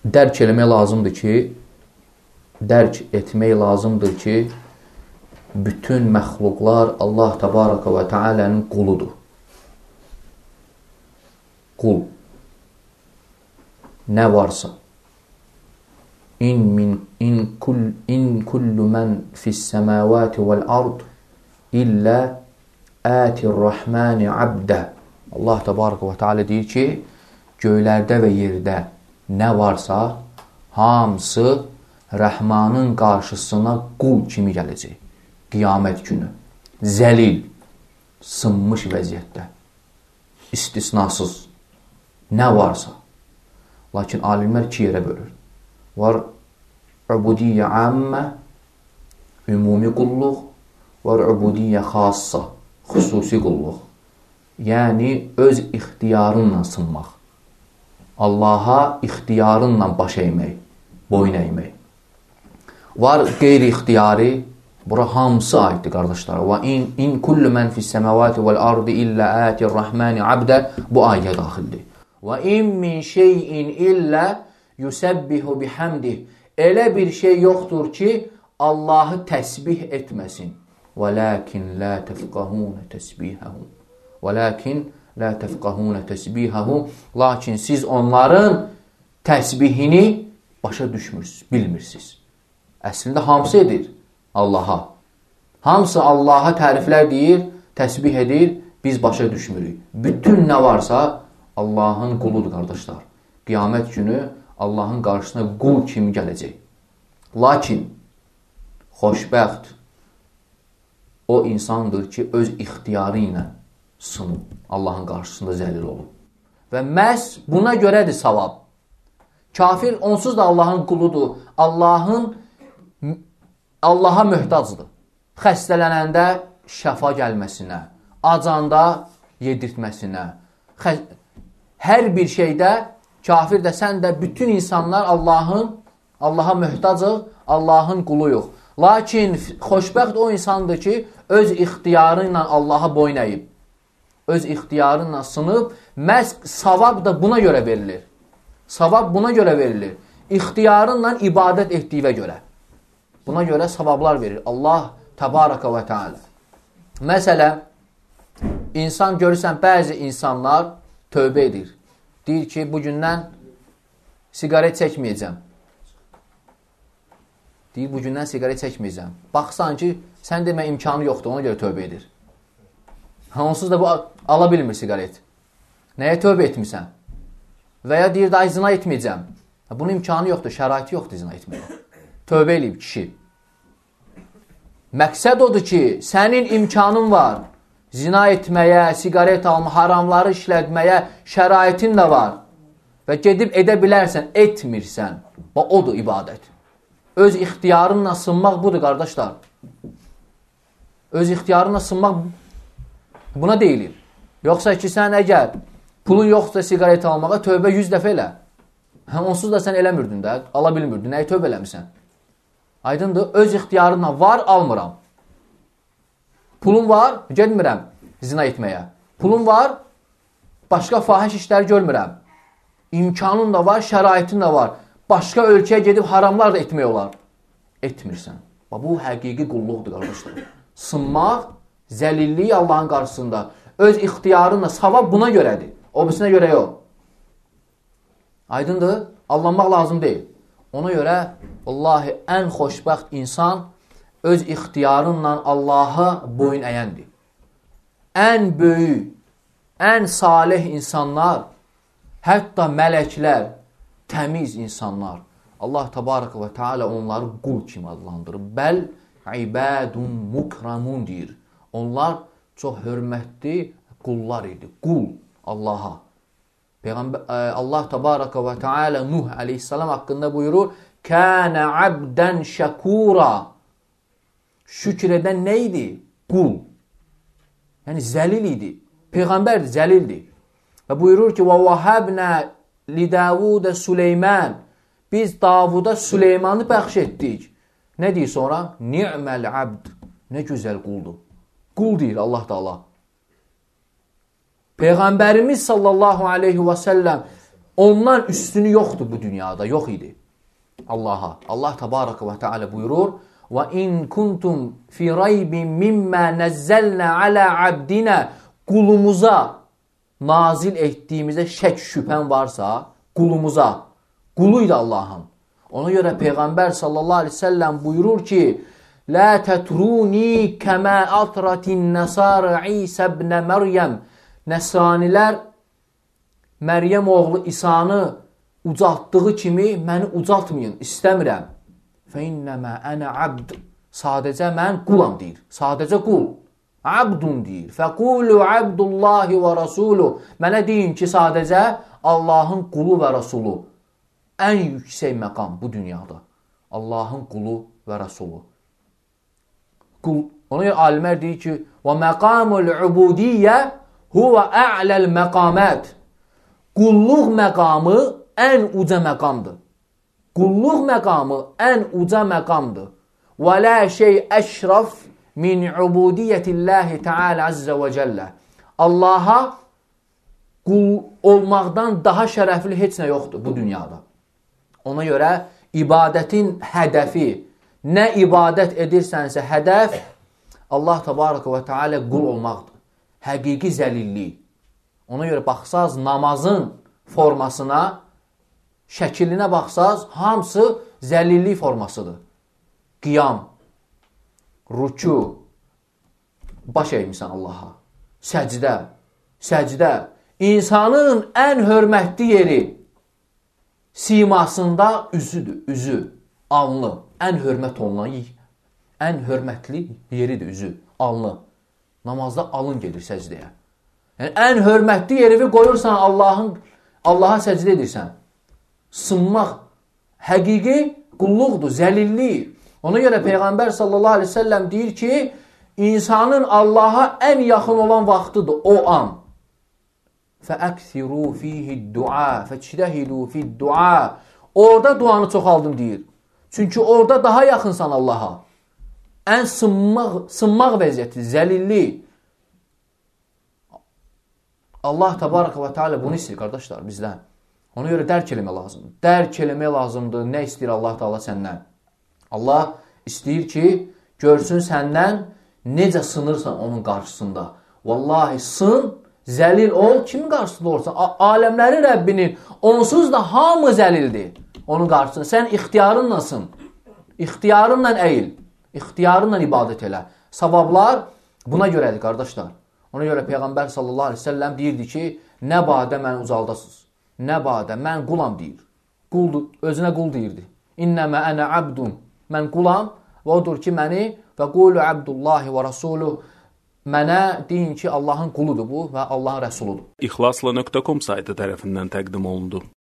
dərk etmək lazımdır ki, bütün məxluqlar Allah Təbaraka və Teala'nın quludur. Qul. Nə varsa. İn kullu mən fis-səmavati vəl-ard illə ətir-rəhməni abdə. Allah Təbaraka və Teala deyir ki, göylərdə və yerdə nə varsa, hamısı Rəhmanın qarşısına qul kimi gələcək. Qiyamət günü. Zəlil, sınmış vəziyyətdə. İstisnasız. Nə varsa. Lakin alimlər iki yerə bölür. Var ubudiyyə ammə, ümumi qulluq, var ubudiyyə xassa, xüsusi qulluq. Yəni, öz ixtiyarınla sınmaq. Allaha ixtiyarınla baş əymək, boyun əymək. Var qeyri-ixtiyari, bura hamısı aiddir, qardaşlar. Və in kullu mən fis-səməvati vəl-ardı illə ətir-rəhməni abdə, bu ayəyə daxildir. Və in min şeyin illə yusəbbihu bihamdih. Elə bir şey yoxdur ki, Allahı təsbih etməsin. وَلَكِنْ لَا تَفْقَهُونَ تَسْبِيهَهُمْ وَلَكِنْ لَا تَفْقَهُونَ تَسْبِيهَهُمْ Lakin siz onların təsbihini başa düşmürsünüz, bilmirsiniz. Əslində hamısı edir Allaha. Hamısı Allaha təriflər deyir, təsbih edir, biz başa düşmürük. Bütün nə varsa Allahın quludur, qardaşlar. Qiyamət günü Allahın qarşısına qul kimi gələcək. Lakin xoşbəxt o insandır ki, öz ixtiyarı ilə sınıb, Allahın qarşısında zəlil olub. Və məhz buna görədir savab. Kafir onsuz da Allahın quludur. Allaha möhtacdır. Xəstələnəndə şəfa gəlməsinə, acanda yedirtməsinə, hər bir şeydə kafir də, sən də, bütün insanlar Allaha möhtacıq, Allahın quluyuq. Lakin xoşbəxt o insandır ki, öz ixtiyarı ilə Allaha boyun əyib, öz ixtiyarı ilə sınıb, məhz savab da buna görə verilir. Savab buna görə verilir. İxtiyarınla ibadət etdiyinə görə. Buna görə savablar verir Allah Təbaraka və Teala. Məsələn, insan görürsən, bəzi insanlar tövbə edir. Deyir ki, bugündən sigaret çəkməyəcəm. Deyir, bugündən sigaret çəkməyəcəm. Baxsan ki, sən demə imkanı yoxdur, ona görə tövbə edir. Onsuz da bu ala bilmir sigaret. Nəyə tövbə etmirsən? Və ya deyir, daha zina etməyəcəm. Bunun imkanı yoxdur, şəraiti yoxdur zina etməyə. Tövbə eləyib kişi. Məqsəd odur ki, sənin imkanın var. Zina etməyə, sigaret alma, haramları işlətməyə şəraitin də var. Və gedib edə bilərsən, etmirsən. Və odur ibadət. Öz ixtiyarınla sınmaq budur, qardaşlar. Öz ixtiyarınla sınmaq buna deyilir. Yoxsa ki, sən əgər pulun yoxsa sigaret almağa tövbə 100 dəfə elə. Onsuz da sən eləmirdin də, ala bilmirdin. Nəyi tövbə eləmirsən? Aydındır, öz ixtiyarınla var, almıram. Pulun var, gedmirəm zina etməyə. Pulun var, başqa fahiş işləri görmürəm. İmkanın da var, şəraitin də var. Başqa ölkəyə gedib haramlar da etmək olar. Etmirsən. Bu həqiqi qulluqdur, qardaşlar. Sınmaq, zəlillik Allahın qarşısında. Öz ixtiyarınla, savab buna görədir. O birisine görə yox. Aydındır, allanmaq lazım deyil. Ona görə, vallahi, ən xoşbəxt insan öz ixtiyarınla Allaha boyun əyəndir. Ən böyük, ən salih insanlar, hətta mələklər, təmiz insanlar, Allah Təbaraka və Teala onları qul kimi adlandırır. Bəl ibadun mukramun deyir. Onlar çox hörmətli qullar idi. Qul Allaha. Allah Təbaraka və Teala Nuh aleyhissalam haqqında buyurur, Kənə abdən şəkura. Şükür edən nə idi? Qul. Yəni zəlil idi. Peyğəmbərdir, zəlildir. Və buyurur ki, وَوَهَبْنَا لِدَاوُدَ Süleyman. Biz Davuda Süleymanı bəxş etdik. Nə deyir sonra? Ni'məl abd. Nə gözəl quldur. Qul deyir Allah da Allah. Peyğəmbərimiz sallallahu aleyhi və səlləm ondan üstünü yoxdur bu dünyada, yox idi. Allaha. Allah təbaraka və teala buyurur: "Və in kuntum fi raybin mimma nazzalna ala abdina." Qulumuza nazil etdiyimizdə şək şübhən varsa, qulumuza, quluydu Allahın. Ona görə Peyğəmbər sallallahu aleyhi ve sellem buyurur ki: "La tatruni kama atratin nasara İsa ibn Meryem." Nəsranilər Məryəm oğlu İsa'nı ucaltdığı kimi məni ucaltmayın, istəmirəm. Fə innəmə ənə abd. Sadəcə mən qulam deyir. Sadəcə qul. Abdun deyir. Fəqulu abdullahi və rasulu. Mənə deyin ki, sadəcə Allahın qulu və rasulu. Ən yüksək məqam bu dünyada. Allahın qulu və rasulu. Qul. Ona görə alimlər deyir ki, və məqamul ubudiyyə huvə a'ləl məqamət. Qulluq məqamı ən uca məqamdır. Qulluq məqamı ən uca məqamdır. Və la şey əşraf min ubudiyyətilləhi Teala azza və cəllə. Allaha qul olmaqdan daha şərəfli heç nə yoxdur bu dünyada. Ona görə ibadətin hədəfi, nə ibadət edirsənsə hədəf Allah təbaraka və teala qul olmaqdır. Həqiqi zəlillik. Ona görə baxsaz namazın formasına, şəkilinə baxsaz hamısı zəlillik formasıdır. Qiyam, rükû, baş əymirsən Allaha, səcdə. İnsanın ən hörmətli yeri simasında üzüdür, üzü, alnı. Ən hörmət olunan, ən hörmətli yeridir üzü, alnı. Namazda alın gedir səcdəyə. Yəni, ən hörmətli yeri qoyursan Allaha səcdə edirsən. Sınmaq həqiqi qulluqdur, zəlillik. Ona görə Peyğəmbər sallallahu aleyhi ve sellem deyir ki, insanın Allaha ən yaxın olan vaxtıdır o an. فَأَكْثِرُوا فِيهِ الدُّعَا فَاجْتَهِدُوا فِي الدُّعَا. Orada duanı çoxaldın deyir. Çünki orada daha yaxınsan Allaha. Ən sınmaq vəziyyəti, zəlillik. Allah təbaraka və teala bunu istəyir, qardaşlar, bizdən. Ona görə dərk eləmək lazımdır. Dərk eləmək lazımdır. Nə istəyir Allah Teala səndən? Allah istəyir ki, görsün səndən necə sınırsan onun qarşısında. Vallahi sın, zəlil ol, kimin qarşısında olursan? Aləmlərin Rəbbinin, onsuz da hamı zəlildir onun qarşısında. Sən ixtiyarınla sın, ixtiyarınla əyil, ixtiyarınla ibadət elə. Savablar buna görədir, qardaşlar. Ona görə Peyğəmbər sallallahu aleyhi ve sellem deyirdi ki, nə badə mən uzaldasınız, nə badə mən qulam deyir. Quldur, özünə qul deyirdi. İnnəmə ənə abdun, mən qulam və odur ki, məni və qulu abdullahi və rasuluh, mənə deyin ki, Allahın quludur bu və Allahın rəsuludur. İxlasla.com saytı tərəfindən təqdim olundu.